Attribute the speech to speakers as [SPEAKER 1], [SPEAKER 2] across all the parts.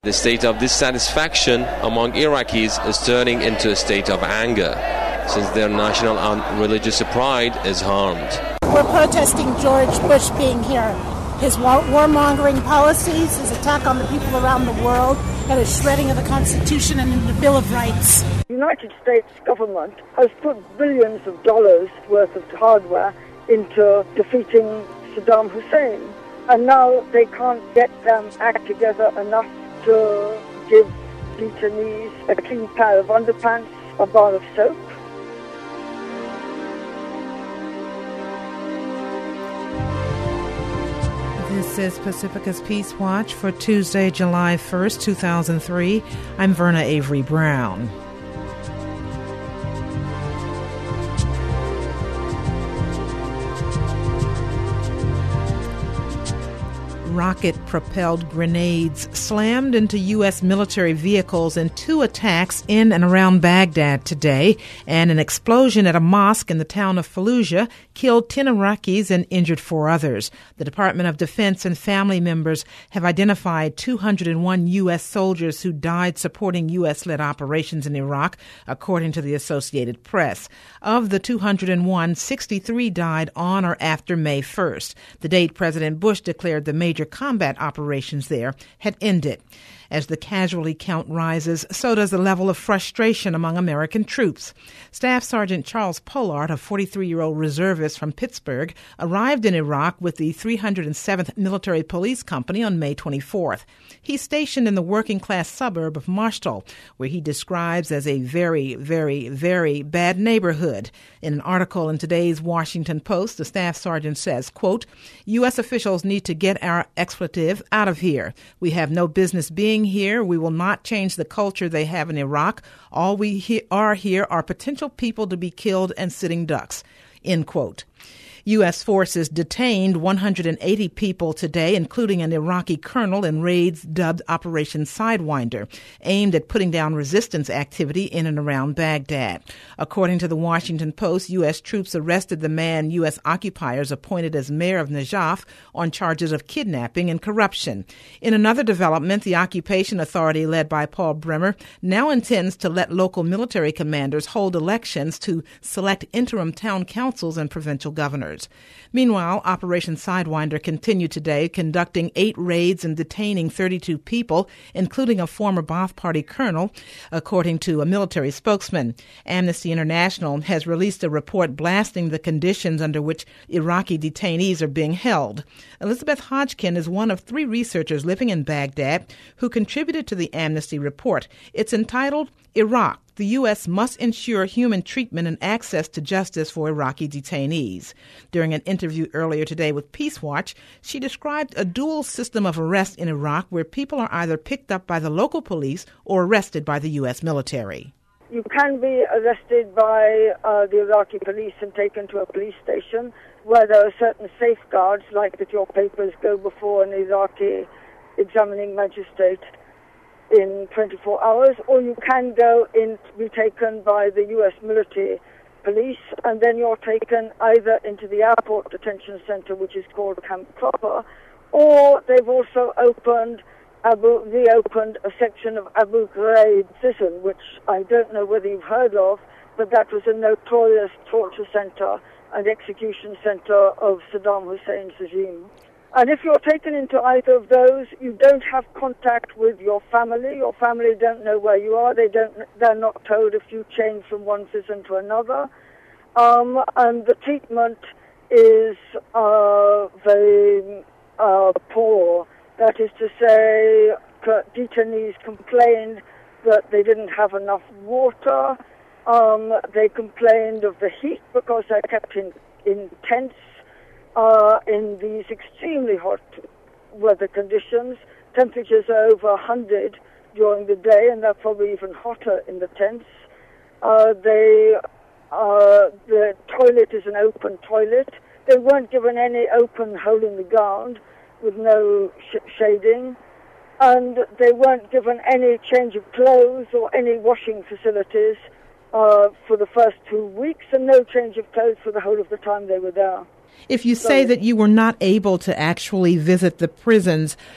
[SPEAKER 1] The state of dissatisfaction among Iraqis is turning into a state of anger, since their national and religious pride is harmed.
[SPEAKER 2] We're protesting George Bush being here. His warmongering policies, his attack on the people around the world, and his shredding of the Constitution and the Bill of Rights.
[SPEAKER 3] The United States government has put billions of dollars worth of hardware into defeating Saddam Hussein. And now they can't get them act together enough to give detainees a clean pair of underpants, a bar of soap.
[SPEAKER 4] This is Pacifica's Peace Watch for Tuesday, July 1st, 2003. I'm Verna Avery Brown. Rocket-propelled grenades slammed into U.S. military vehicles in two attacks in and around Baghdad today, and an explosion at a mosque in the town of Fallujah killed 10 Iraqis and injured 4 others. The Department of Defense and family members have identified 201 U.S. soldiers who died supporting U.S.-led operations in Iraq, according to the Associated Press. Of the 201, 63 died on or after May 1st, the date President Bush declared the major combat operations there had ended. As the casualty count rises, so does the level of frustration among American troops. Staff Sergeant Charles Pollard, a 43-year-old reservist from Pittsburgh, arrived in Iraq with the 307th Military Police Company on May 24th. He's stationed in the working-class suburb of Marshall, where he describes as a very, very, very bad neighborhood. In an article in today's Washington Post, the staff sergeant says, quote, U.S. officials need to get our expletive out of here. We have no business being here. We will not change the culture they have in Iraq. All we are here are potential people to be killed and sitting ducks, end quote. U.S. forces detained 180 people today, including an Iraqi colonel, in raids dubbed Operation Sidewinder, aimed at putting down resistance activity in and around Baghdad. According to the Washington Post, U.S. troops arrested the man U.S. occupiers appointed as mayor of Najaf on charges of kidnapping and corruption. In another development, the occupation authority led by Paul Bremer now intends to let local military commanders hold elections to select interim town councils and provincial governors. Meanwhile, Operation Sidewinder continued today, conducting 8 raids and detaining 32 people, including a former Ba'ath Party colonel, according to a military spokesman. Amnesty International has released a report blasting the conditions under which Iraqi detainees are being held. Elizabeth Hodgkin is one of 3 researchers living in Baghdad who contributed to the Amnesty report. It's entitled Iraq. The U.S. must ensure human treatment and access to justice for Iraqi detainees. During an interview earlier today with Peace Watch, she described a dual system of arrest in Iraq where people are either picked up by the local police or arrested by the U.S. military.
[SPEAKER 3] You can be arrested by the Iraqi police and taken to a police station where there are certain safeguards, like that your papers go before an Iraqi examining magistrate in 24 hours, or you can go in, be taken by the U.S. military police, and then you're taken either into the airport detention center, which is called Camp Cropper, or they've also reopened a section of Abu Ghraib prison, which I don't know whether you've heard of, but that was a notorious torture center and execution center of Saddam Hussein's regime. And if you're taken into either of those, you don't have contact with your family. Your family don't know where you are. They're not told if you change from one prison to another. And the treatment is very poor. That is to say, detainees complained that they didn't have enough water. They complained of the heat because they're kept in tents. In these extremely hot weather conditions. Temperatures are over 100 during the day, and they're probably even hotter in the tents. The toilet is an open toilet. They weren't given any open hole in the ground with no shading, and they weren't given any change of clothes or any washing facilities for the first 2 weeks, and no change of clothes for the whole of the time they were there.
[SPEAKER 4] If you say that you were not able to actually visit the prisons,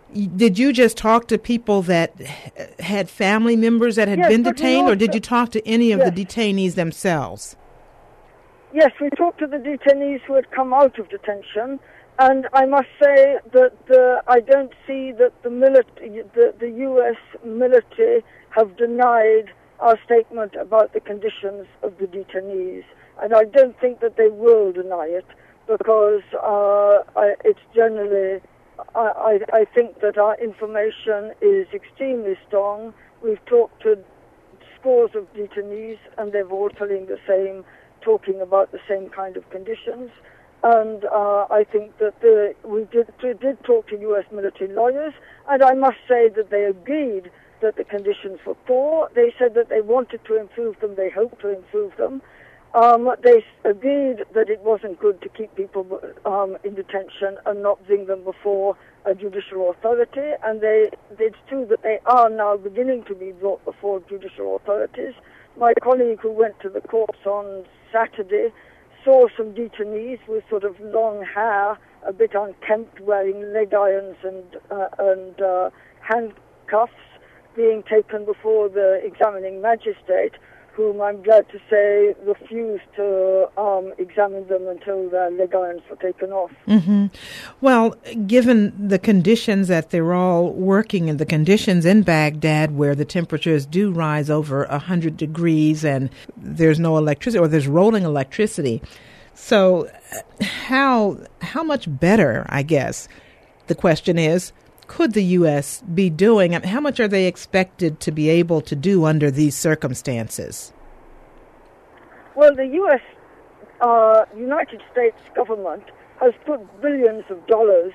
[SPEAKER 4] Did you just talk to people that had family members that had been detained, or did you talk to any of the detainees themselves?
[SPEAKER 3] Yes, we talked to the detainees who had come out of detention, and I must say that I don't see that the U.S. military have denied our statement about the conditions of the detainees, and I don't think that they will deny it, because it's generally... I think that our information is extremely strong. We've talked to scores of detainees, and they're all telling the same, talking about the same kind of conditions. And I think that we did talk to U.S. military lawyers, and I must say that they agreed that the conditions were poor. They said that they wanted to improve them. They hoped to improve them. They agreed that it wasn't good to keep people in detention and not bring them before a judicial authority, and it's true that they are now beginning to be brought before judicial authorities. My colleague who went to the courts on Saturday saw some detainees with sort of long hair, a bit unkempt, wearing leg irons and handcuffs, being taken before the examining magistrate, whom I'm glad to say refused to examine them until their leg irons were taken off.
[SPEAKER 4] Mm-hmm. Well, given the conditions that they're all working in, the conditions in Baghdad where the temperatures do rise over 100 degrees and there's no electricity, or there's rolling electricity. So how much better, I guess, the question is, could the U.S. be doing? How much are they expected to be able to do under these circumstances?
[SPEAKER 3] Well, the U.S. United States government has put billions of dollars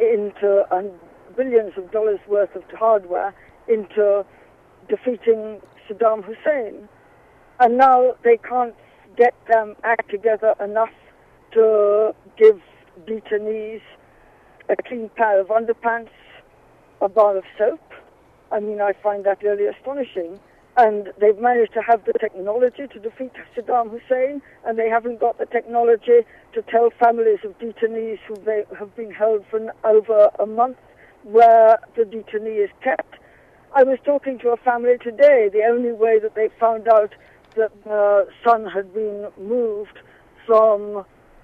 [SPEAKER 3] worth of hardware into defeating Saddam Hussein, and now they can't get them act together enough to give detainees a clean pair of underpants, a bar of soap. I mean, I find that really astonishing. And they've managed to have the technology to defeat Saddam Hussein, and they haven't got the technology to tell families of detainees who they have been held for over a month where the detainee is kept. I was talking to a family today. The only way that they found out that the son had been moved from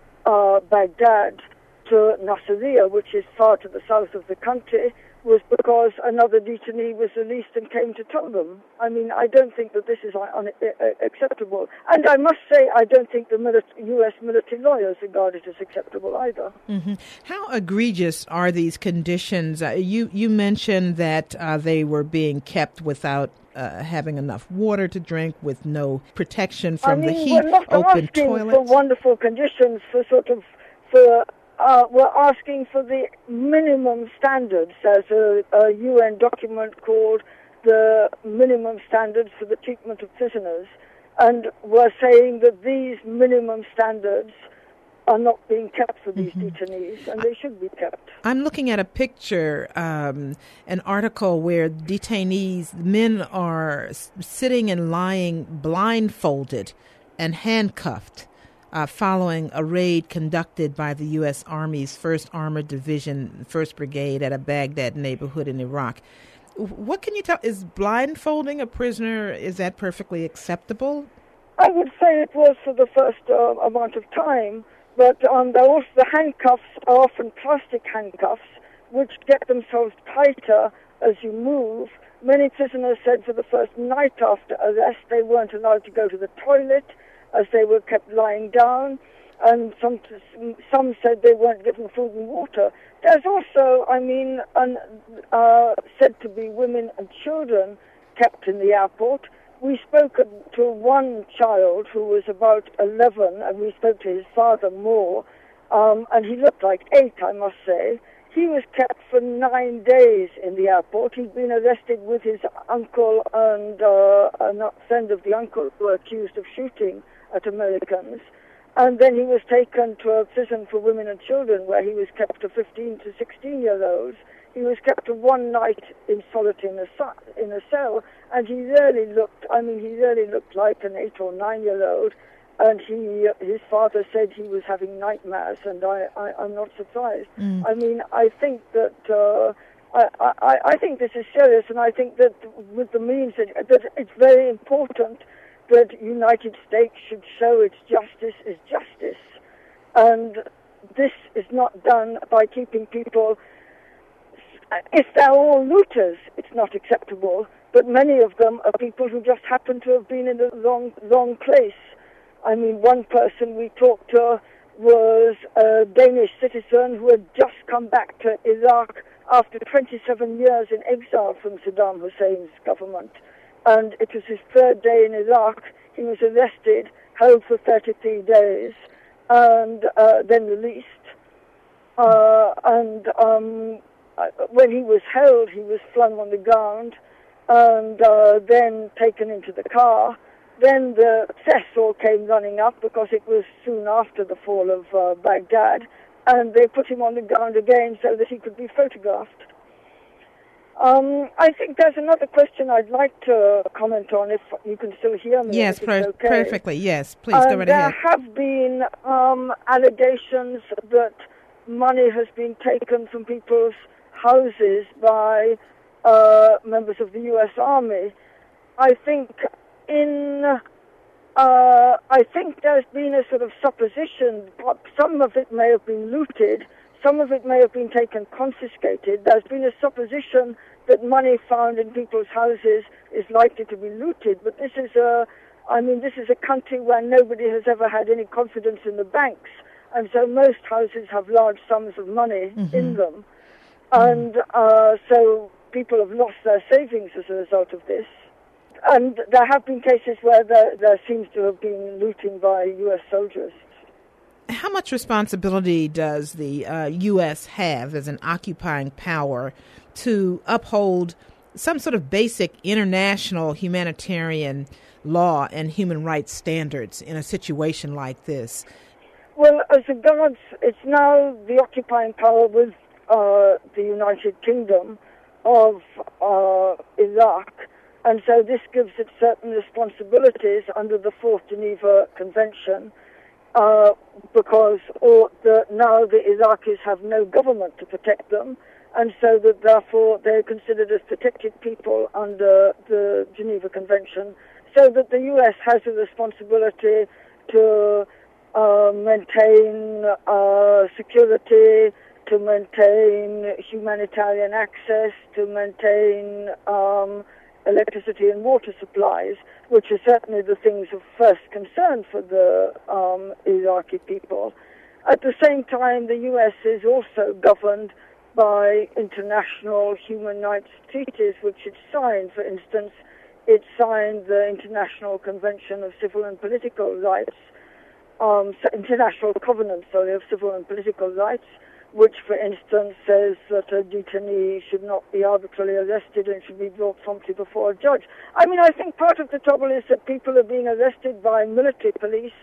[SPEAKER 3] Baghdad to Nasiriyah, which is far to the south of the country, was because another detainee was released and came to tell them. I mean, I don't think that this is acceptable. And I must say, I don't think the U.S. military lawyers regard it as acceptable either.
[SPEAKER 4] Mm-hmm. How egregious are these conditions? You mentioned that they were being kept without having enough water to drink, with no protection from the heat, open toilets.
[SPEAKER 3] We're asking for wonderful conditions we're asking for the minimum standards. There's a UN document called the Minimum Standards for the Treatment of Prisoners, and we're saying that these minimum standards are not being kept for these detainees, and they should be kept.
[SPEAKER 4] I'm looking at a picture, an article where detainees, men are sitting and lying blindfolded and handcuffed, following a raid conducted by the U.S. Army's 1st Armored Division, 1st Brigade at a Baghdad neighborhood in Iraq. What can you tell? Is blindfolding a prisoner, is that perfectly acceptable?
[SPEAKER 3] I would say it was for the first amount of time, but the handcuffs are often plastic handcuffs, which get themselves tighter as you move. Many prisoners said for the first night after arrest they weren't allowed to go to the toilet, as they were kept lying down, and some said they weren't given food and water. There's also, said to be women and children kept in the airport. We spoke to one child who was about 11, and we spoke to his father more, and he looked like 8, I must say. He was kept for 9 days in the airport. He'd been arrested with his uncle and a friend of the uncle who were accused of shooting at Americans. And then he was taken to a prison for women and children where he was kept to 15 to 16-year-olds. He was kept for one night in solitary in a cell, and he really looked like an 8 or 9-year-old. And his father said he was having nightmares, and I'm not surprised. I mean, I think that I think this is serious, and I think that with the means that it's very important that United States should show its justice is justice. And this is not done by keeping people. If they're all looters, it's not acceptable, but many of them are people who just happen to have been in the wrong place. I mean, one person we talked to was a Danish citizen who had just come back to Iraq after 27 years in exile from Saddam Hussein's government. And it was his third day in Iraq. He was arrested, held for 33 days, and then released. When he was held, he was flung on the ground and then taken into the car. Then the press all came running up because it was soon after the fall of Baghdad, and they put him on the ground again so that he could be photographed. I think there's another question I'd like to comment on, if you can still hear me.
[SPEAKER 4] Yes,
[SPEAKER 3] okay.
[SPEAKER 4] Perfectly. Yes, please go right ahead.
[SPEAKER 3] There have been allegations that money has been taken from people's houses by members of the U.S. Army. I think there's been a sort of supposition. Some of it may have been looted. Some of it may have been taken confiscated. There's been a supposition that money found in people's houses is likely to be looted. But this is a country where nobody has ever had any confidence in the banks. And so most houses have large sums of money in them. And so people have lost their savings as a result of this. And there have been cases where there seems to have been looting by U.S. soldiers.
[SPEAKER 4] How much responsibility does the U.S. have as an occupying power to uphold some sort of basic international humanitarian law and human rights standards in a situation like this?
[SPEAKER 3] Well, as regards, it's now the occupying power with the United Kingdom of Iraq, and so this gives it certain responsibilities under the Fourth Geneva Convention, because now the Iraqis have no government to protect them, and so that therefore they're considered as protected people under the Geneva Convention, so that the U.S. has a responsibility to maintain security, to maintain humanitarian access, to maintain electricity and water supplies, which are certainly the things of first concern for the Iraqi people. At the same time, the U.S. is also governed by international human rights treaties, which it signed. For instance, it signed the International Convention of Civil and Political Rights, International Covenant, of Civil and Political Rights, which, for instance, says that a detainee should not be arbitrarily arrested and should be brought promptly before a judge. I mean, I think part of the trouble is that people are being arrested by military police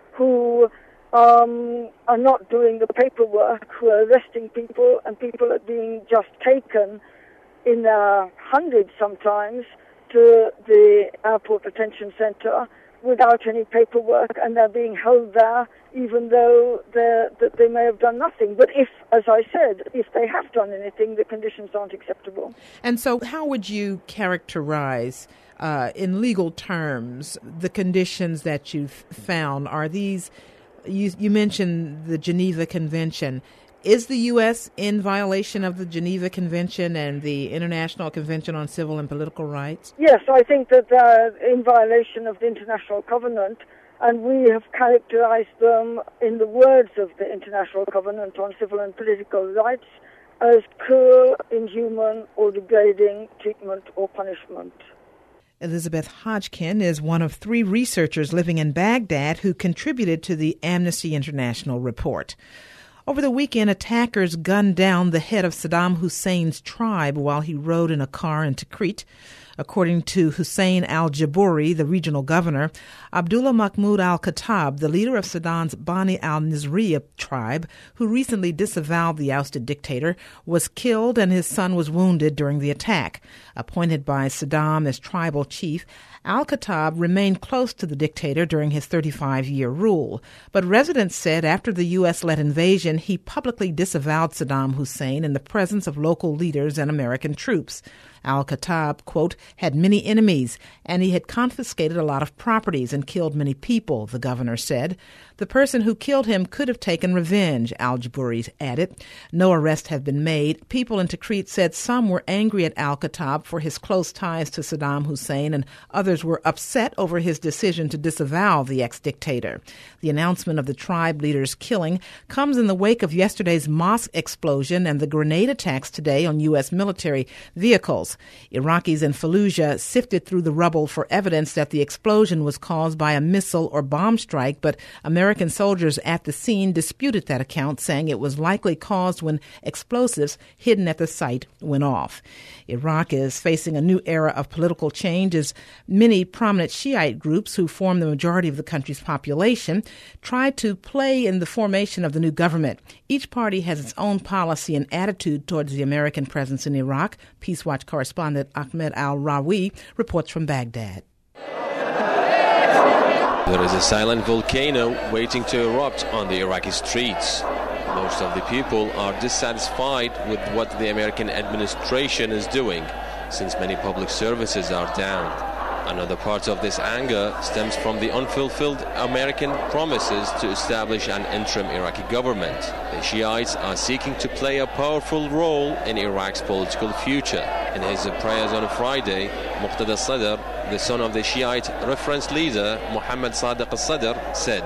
[SPEAKER 3] who are not doing the paperwork, who are arresting people, and people are being just taken in their hundreds sometimes to the airport detention center without any paperwork, and they're being held there even though they may have done nothing. But if, as I said, if they have done anything, the conditions aren't acceptable.
[SPEAKER 4] And so how would you characterize, in legal terms, the conditions that you've found? Are these, you mentioned the Geneva Convention. Is the U.S. in violation of the Geneva Convention and the International Convention on Civil and Political Rights?
[SPEAKER 3] Yes, I think that they're in violation of the International Covenant, and we have characterized them, in the words of the International Covenant on Civil and Political Rights, as cruel, inhuman, or degrading treatment or punishment.
[SPEAKER 4] Elizabeth Hodgkin is one of 3 researchers living in Baghdad who contributed to the Amnesty International report. Over the weekend, attackers gunned down the head of Saddam Hussein's tribe while he rode in a car into Tikrit. According to Hussein al-Jabouri, the regional governor, Abdullah Mahmoud al-Khattab, the leader of Sudan's Bani al-Nizriya tribe, who recently disavowed the ousted dictator, was killed and his son was wounded during the attack. Appointed by Saddam as tribal chief, al-Khattab remained close to the dictator during his 35-year rule. But residents said after the U.S.-led invasion admission, he publicly disavowed Saddam Hussein in the presence of local leaders and American troops. Al-Khattab, quote, had many enemies, and he had confiscated a lot of properties and killed many people, the governor said. The person who killed him could have taken revenge, al-Jabouri added. No arrests have been made. People in Tikrit said some were angry at Al-Khattab for his close ties to Saddam Hussein, and others were upset over his decision to disavow the ex-dictator. The announcement of the tribe leader's killing comes in the wake of yesterday's mosque explosion and the grenade attacks today on U.S. military vehicles. Iraqis in Fallujah sifted through the rubble for evidence that the explosion was caused by a missile or bomb strike, but American soldiers at the scene disputed that account, saying it was likely caused when explosives hidden at the site went off. Iraq is facing a new era of political change as many prominent Shiite groups who form the majority of the country's population try to play in the formation of the new government. Each party has its own policy and attitude towards the American presence in Iraq. Peace Watch correspondent Ahmed Al-Rawi reports from Baghdad.
[SPEAKER 1] There is a silent volcano waiting to erupt on the Iraqi streets. Most of the people are dissatisfied with what the American administration is doing, since many public services are down. Another part of this anger stems from the unfulfilled American promises to establish an interim Iraqi government. The Shiites are seeking to play a powerful role in Iraq's political future. In his prayers on Friday, Muqtada Sadr, the son of the Shiite reference leader Mohammad Sadiq al-Sadr, said,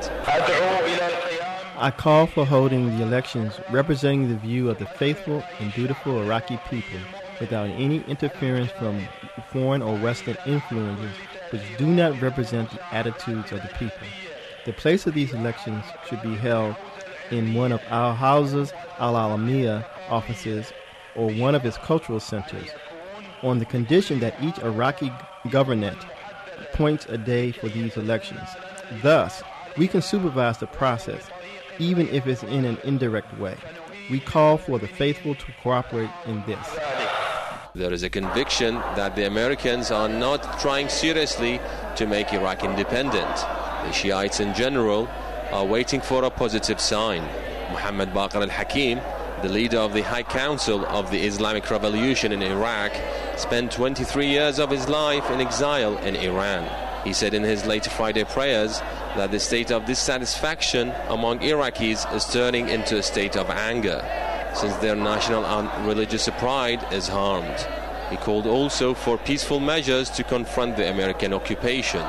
[SPEAKER 5] I call for holding the elections representing the view of the faithful and dutiful Iraqi people without any interference from foreign or Western influences which do not represent the attitudes of the people. The place of these elections should be held in one of our houses, Al-Alamiya offices, or one of its cultural centers, on the condition that each Iraqi government appoints a day for these elections. Thus, we can supervise the process, even if it's in an indirect way. We call for the faithful to cooperate in this.
[SPEAKER 1] There is a conviction that the Americans are not trying seriously to make Iraq independent. The Shiites in general are waiting for a positive sign. Muhammad Baqir al-Hakim, the leader of the High Council of the Islamic Revolution in Iraq, spent 23 years of his life in exile in Iran. He said in his late Friday prayers that the state of dissatisfaction among Iraqis is turning into a state of anger, since their national and religious pride is harmed. He called also for peaceful measures to confront the American occupation.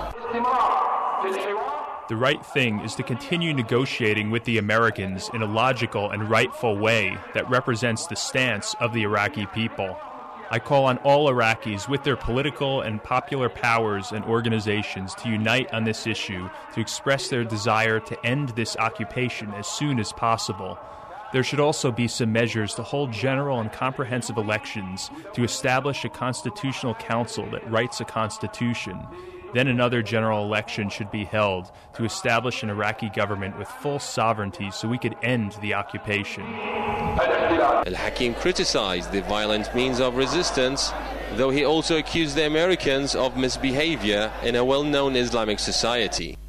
[SPEAKER 6] The right thing is to continue negotiating with the Americans in a logical and rightful way that represents the stance of the Iraqi people. I call on all Iraqis with their political and popular powers and organizations to unite on this issue to express their desire to end this occupation as soon as possible. There should also be some measures to hold general and comprehensive elections to establish a constitutional council that writes a constitution. Then another general election should be held to establish an Iraqi government with full sovereignty so we could end the occupation.
[SPEAKER 1] Al-Hakim criticized the violent means of resistance, though he also accused the Americans of misbehavior in a well-known Islamic society.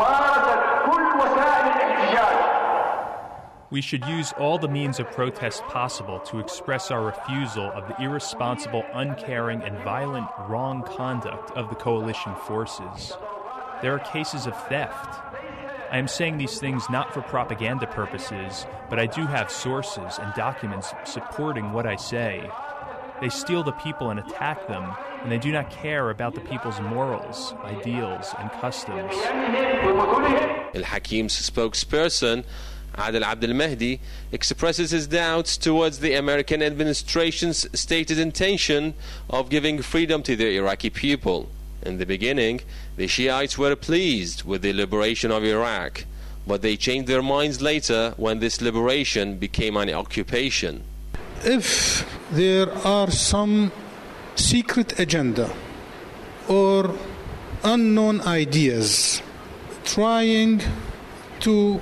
[SPEAKER 6] We should use all the means of protest possible to express our refusal of the irresponsible, uncaring, and violent wrong conduct of the coalition forces. There are cases of theft. I am saying these things not for propaganda purposes, but I do have sources and documents supporting what I say. They steal the people and attack them, and they do not care about the people's morals, ideals, and customs.
[SPEAKER 1] Al-Hakim's spokesperson, Adel Abdel Mahdi, expresses his doubts towards the American administration's stated intention of giving freedom to the Iraqi people. In the beginning, the Shiites were pleased with the liberation of Iraq, but they changed their minds later when this liberation became an occupation.
[SPEAKER 7] If there are some secret agenda or unknown ideas trying to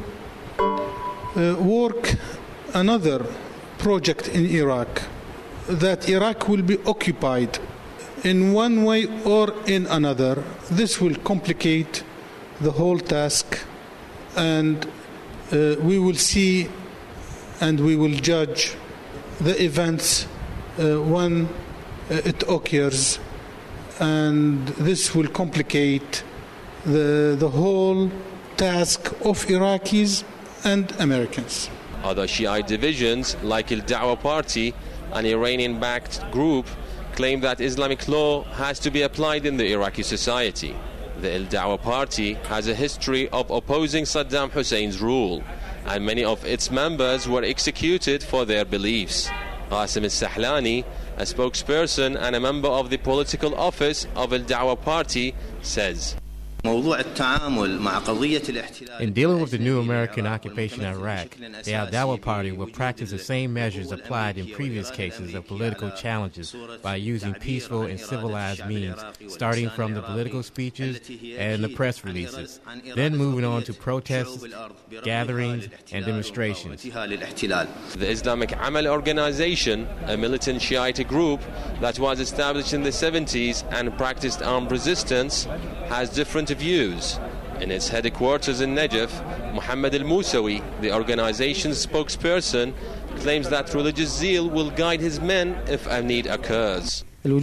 [SPEAKER 7] work another project in Iraq, that Iraq will be occupied in one way or in another, this will complicate the whole task, and we will see and we will judge the events when it occurs, and this will complicate the whole task of Iraqis and Americans.
[SPEAKER 1] Other Shiite divisions like Al Dawah Party, an Iranian-backed group, claim that Islamic law has to be applied in the Iraqi society. The Al Dawah Party has a history of opposing Saddam Hussein's rule, and many of its members were executed for their beliefs. Qasim al-Sahlani, a spokesperson and a member of the political office of Al Dawah Party, says,
[SPEAKER 8] In dealing with the new American occupation of Iraq, the Al Dawah Party will practice the same measures applied in previous cases of political challenges by using peaceful and civilized means, starting from the political speeches and the press releases, then moving on to protests, gatherings, and demonstrations.
[SPEAKER 1] The Islamic Amal Organization, a militant Shiite group that was established in the 70s and practiced armed resistance, has different views. In its headquarters in Najaf, Muhammad al-Musawi, the organization's spokesperson, claims that religious zeal will guide his men if a need occurs.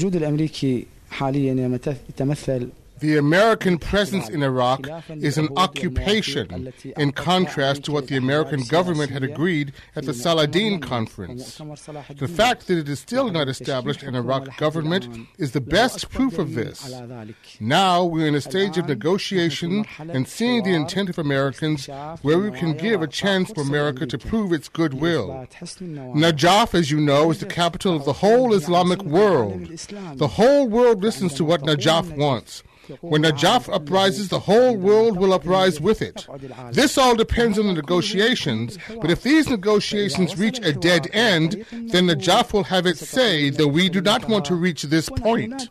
[SPEAKER 9] The American presence in Iraq is an occupation, in contrast to what the American government had agreed at the Saladin Conference. The fact that it is still not established an Iraq government is the best proof of this. Now we're in a stage of negotiation and seeing the intent of Americans where we can give a chance for America to prove its goodwill. Najaf, as you know, is the capital of the whole Islamic world. The whole world listens to what Najaf wants. When Najaf uprises, the whole world will uprise with it. This all depends on the negotiations, but if these negotiations reach a dead end, then Najaf will have its say, though we do not want to reach this point.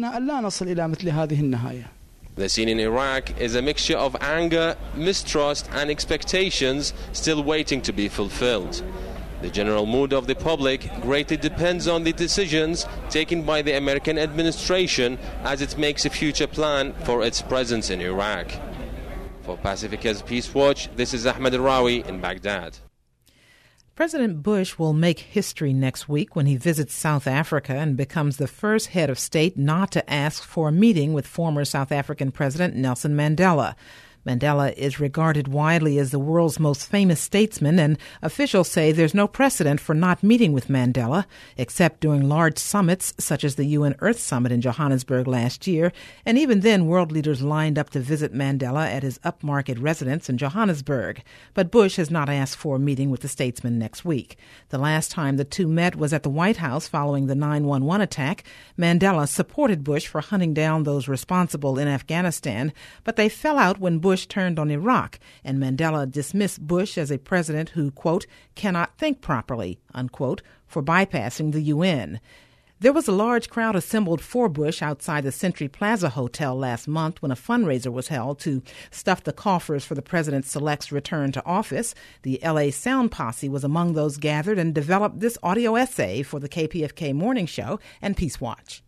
[SPEAKER 1] The scene in Iraq is a mixture of anger, mistrust, and expectations still waiting to be fulfilled. The general mood of the public greatly depends on the decisions taken by the American administration as it makes a future plan for its presence in Iraq. For Pacifica's Peace Watch, this is Ahmed Rawi in Baghdad.
[SPEAKER 4] President Bush will make history next week when he visits South Africa and becomes the first head of state not to ask for a meeting with former South African President Nelson Mandela. Mandela is regarded widely as the world's most famous statesman, and officials say there's no precedent for not meeting with Mandela, except during large summits such as the UN Earth Summit in Johannesburg last year, and even then world leaders lined up to visit Mandela at his upmarket residence in Johannesburg. But Bush has not asked for a meeting with the statesman next week. The last time the two met was at the White House following the 9/11 attack. Mandela supported Bush for hunting down those responsible in Afghanistan, but they fell out when Bush turned on Iraq, and Mandela dismissed Bush as a president who, quote, cannot think properly, unquote, for bypassing the UN. There was a large crowd assembled for Bush outside the Century Plaza Hotel last month when a fundraiser was held to stuff the coffers for the president-select's return to office. The L.A. Sound Posse was among those gathered and developed this audio essay for the KPFK Morning Show and Peace Watch.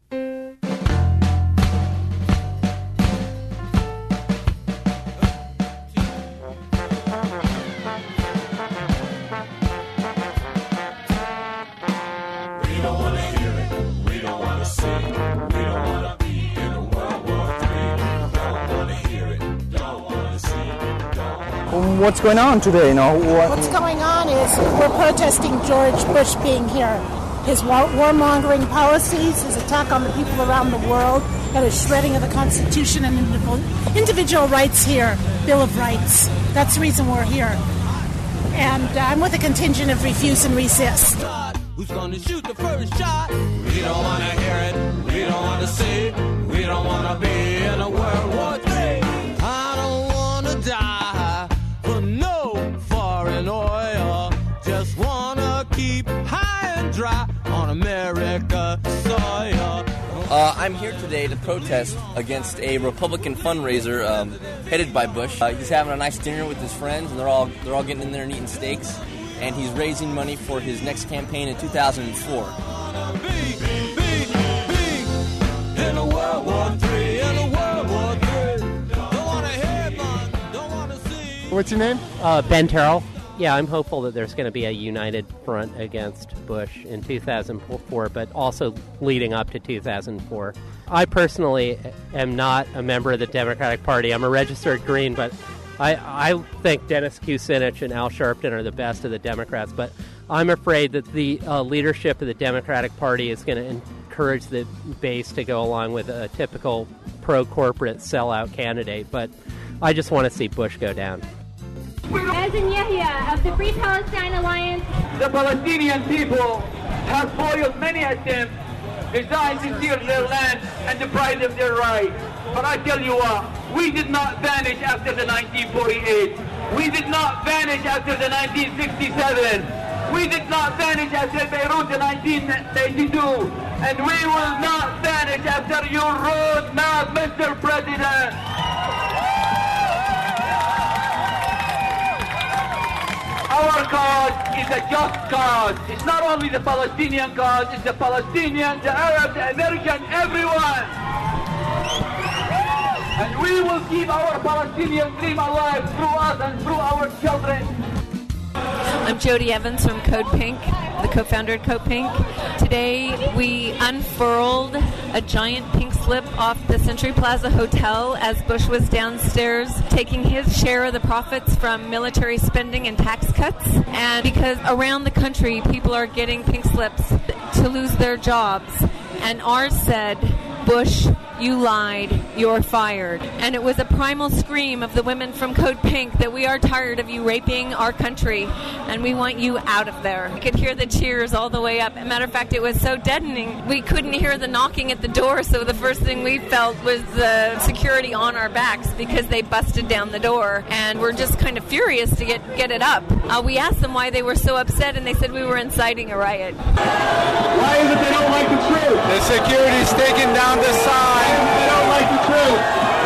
[SPEAKER 10] What's going on today?
[SPEAKER 2] What's going on is we're protesting George Bush being here. His warmongering policies, his attack on the people around the world, and his shredding of the Constitution and individual rights here, Bill of Rights. That's the reason we're here. And I'm with a contingent of Refuse and Resist.
[SPEAKER 11] Who's gonna shoot the first shot? We don't want to hear it. We don't want to see it. We don't want to be in a World War III. I don't want to die for no foreign oil. Just want to keep high and dry on America soil.
[SPEAKER 12] I'm here today to protest against a Republican fundraiser headed by Bush. He's having a nice dinner with his friends, and they're all getting in there and eating steaks. And he's raising money for his next campaign in 2004. In a World War III, in a World War III. Don't want to hear, don't want to see.
[SPEAKER 10] What's your name?
[SPEAKER 13] Ben Terrell.
[SPEAKER 10] I'm hopeful that there's going to be a united front against Bush in 2004, but also leading up to 2004. I personally am not a member of the Democratic Party. I'm a registered Green, but I think Dennis Kucinich and Al Sharpton are the best of the Democrats, but I'm afraid that the leadership of the Democratic Party is going to encourage the base to go along with a typical pro-corporate sellout candidate, but I just want to see Bush go down.
[SPEAKER 13] Ezen Yahya of the Free Palestine Alliance.
[SPEAKER 14] The Palestinian people have foiled many attempts designed to steal their land and deprive them of their rights. But I tell you what, we did not vanish after the 1948. We did not vanish after the 1967. We did not vanish after Beirut in 1982. And we will not vanish after your roadmap, Mr. President. Our cause is a just cause. It's not only the Palestinian cause, it's the Palestinian, the Arab, the American, everyone. And we will keep our Palestinian dream alive through us and through our children.
[SPEAKER 15] I'm Jody Evans from Code Pink, the co-founder of Code Pink. Today we unfurled a giant pink slip off the Century Plaza Hotel as Bush was downstairs taking his share of the profits from military spending and tax cuts. And because around the country people are getting pink slips to lose their jobs, and ours said, Bush, you lied, you're fired. And it was a primal scream of the women from Code Pink that we are tired of you raping our country and we want you out of there. We could hear the cheers all the way up. As a matter of fact, it was so deadening. We couldn't hear the knocking at the door, so the first thing we felt was the security on our backs because they busted down the door. And we're just kind of furious to get it up. We asked them why they were so upset, and they said we were inciting a riot.
[SPEAKER 14] Why is it they don't like the truth?
[SPEAKER 16] The security's taking down the sign.
[SPEAKER 14] They don't like the truth.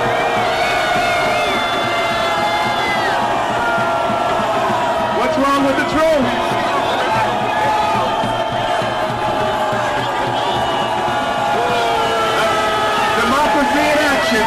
[SPEAKER 14] What's wrong with the truth? Democracy in action.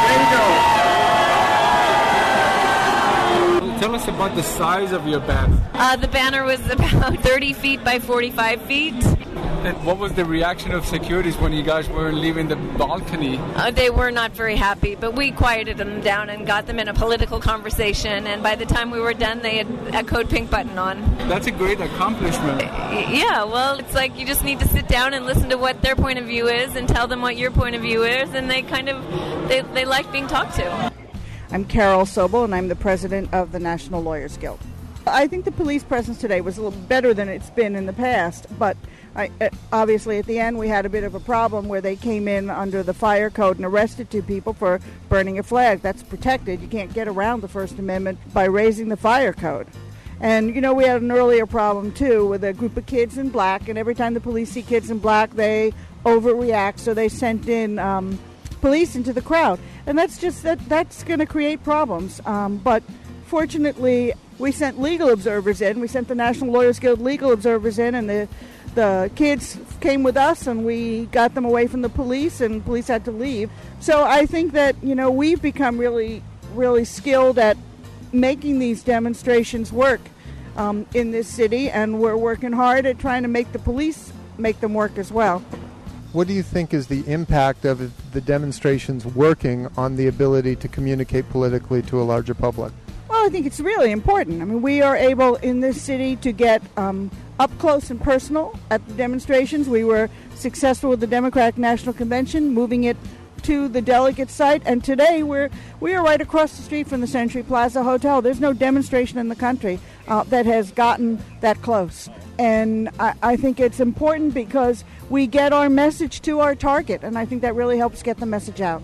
[SPEAKER 14] There you go.
[SPEAKER 16] Tell us about the size of your banner.
[SPEAKER 15] The banner was about 30 feet by 45 feet.
[SPEAKER 16] And what was the reaction of securities when you guys were leaving the balcony?
[SPEAKER 15] They were not very happy, but we quieted them down and got them in a political conversation, and by the time we were done, they had a Code Pink button on.
[SPEAKER 16] That's a great accomplishment.
[SPEAKER 15] Yeah, well, it's like you just need to sit down and listen to what their point of view is and tell them what your point of view is, and they like being talked to.
[SPEAKER 17] I'm Carol Sobel, and I'm the president of the National Lawyers Guild. I think the police presence today was a little better than it's been in the past, but obviously at the end we had a bit of a problem where they came in under the fire code and arrested 2 people for burning a flag. That's protected. You can't get around the First Amendment by raising the fire code. And, we had an earlier problem, too, with a group of kids in black, and every time the police see kids in black, they overreact, so they sent in police into the crowd. And that's going to create problems. But fortunately, we sent legal observers in. We sent the National Lawyers Guild legal observers in, and the kids came with us, and we got them away from the police, and police had to leave. So I think that, we've become really, really skilled at making these demonstrations work in this city, and we're working hard at trying to make the police make them work as well.
[SPEAKER 18] What do you think is the impact of the demonstrations working on the ability to communicate politically to a larger public?
[SPEAKER 17] Well, I think it's really important. I mean, we are able in this city to get up close and personal at the demonstrations. We were successful with the Democratic National Convention, moving it to the delegate site, and today we are right across the street from the Century Plaza Hotel. There's no demonstration in the country that has gotten that close. And I think it's important because we get our message to our target, and I think that really helps get the message out.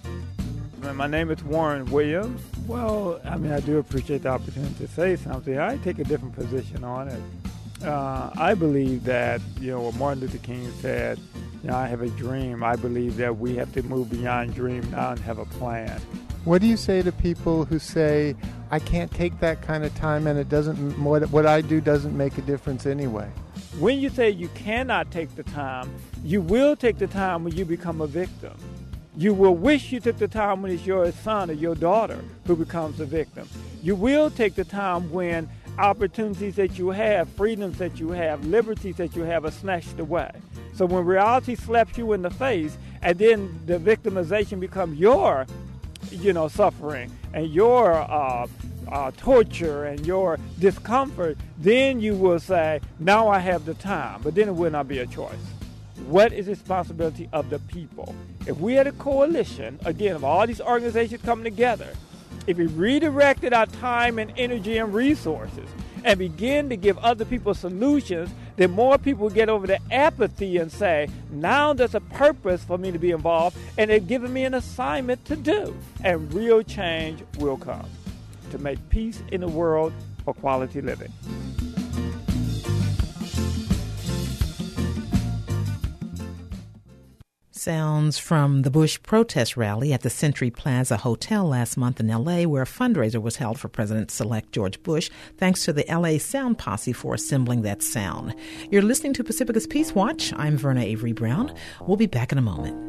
[SPEAKER 19] My name is Warren Williams. Well, I do appreciate the opportunity to say something. I take a different position on it. I believe that, what Martin Luther King said, I have a dream. I believe that we have to move beyond dream now and have a plan.
[SPEAKER 18] What do you say to people who say, I can't take that kind of time and it doesn't, what I do doesn't make a difference anyway?
[SPEAKER 19] When you say you cannot take the time, you will take the time when you become a victim. You will wish you took the time when it's your son or your daughter who becomes a victim. You will take the time when opportunities that you have, freedoms that you have, liberties that you have are snatched away. So when reality slaps you in the face, and then the victimization becomes your, suffering and your torture and your discomfort, then you will say, now I have the time. But then it will not be a choice. What is the responsibility of the people? If we had a coalition, again, of all these organizations coming together, if we redirected our time and energy and resources and begin to give other people solutions, then more people will get over the apathy and say, now there's a purpose for me to be involved, and they've given me an assignment to do. And real change will come to make peace in the world for quality living.
[SPEAKER 4] Sounds from the Bush protest rally at the Century Plaza Hotel last month in L.A., where a fundraiser was held for President-elect George Bush. Thanks to the L.A. Sound Posse for assembling that sound. You're listening to Pacifica's Peace Watch. I'm Verna Avery Brown. We'll be back in a moment.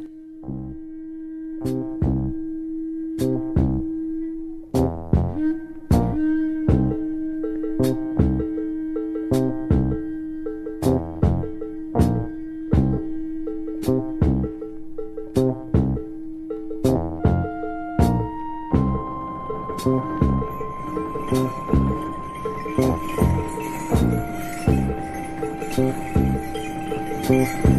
[SPEAKER 11] Thank you.